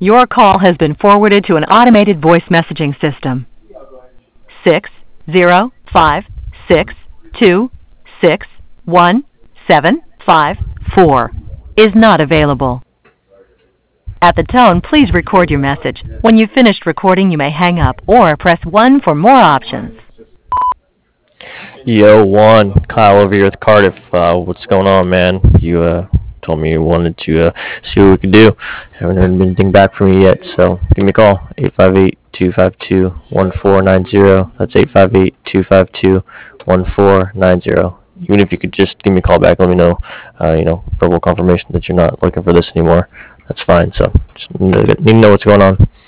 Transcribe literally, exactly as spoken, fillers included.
Your call has been forwarded to an automated voice messaging system. Six zero five six two six one seven five four is not available. At the tone, please record your message. When you've finished recording, you may hang up or press one for more options. Yo, Juan, Kyle over here with Cardiff. Uh, what's going on, man? You uh, told me you wanted to uh, see what we could do. Haven't heard anything back from you yet, so give me a call. eight five eight, two five two, one four nine zero. That's eight five eight, two five two, one four nine zero. Even if you could just give me a call back, let me know, uh, you know, verbal confirmation that you're not looking for this anymore. That's fine, so just need to, need to know what's going on.